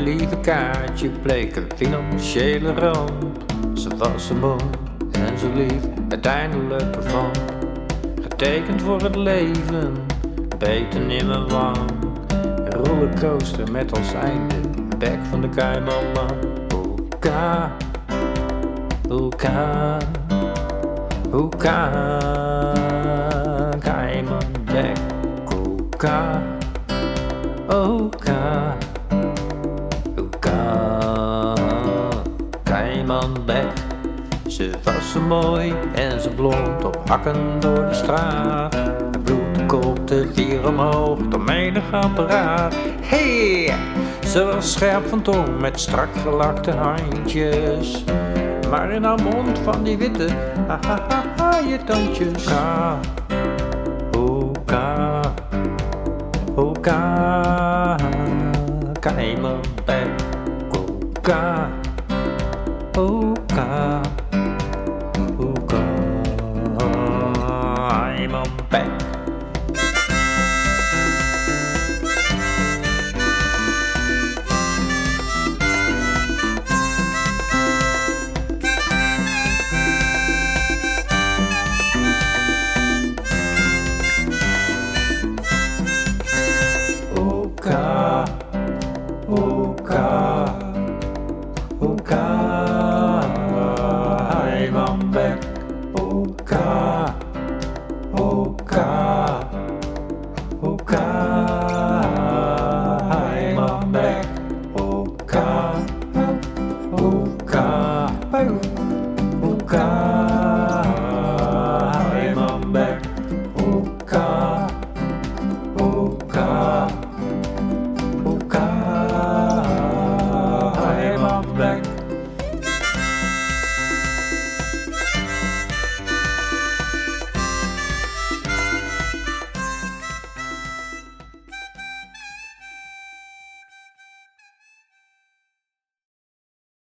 lieve Kaatje bleek een financiële ramp. Ze was zo mooi en zo lief, uiteindelijk ervan. Getekend voor het leven, beten in mijn wang. Een rollercoaster met als einde, bek van de Caymanlaan. Hoeka, hoeka, hoeka, Caymanbek. Hoeka, hoeka, hoeka, Caymanbek. Ze was zo mooi en ze blond op hakken door de straat. Het bloed kopte vier omhoog door menig apparaat. Hey, ze was scherp van tong met strak gelakte handjes. Maar in haar mond van die witte je tandjes. Hoeka, hoeka, Caymanbek. Hoeka, hoeka, hoeka, Caymanbek. Hoeka, hoeka, hoeka, Caymanbek. Hoeka, hoeka, hoeka, Caymanbek. Hoeka, hoeka, hoeka.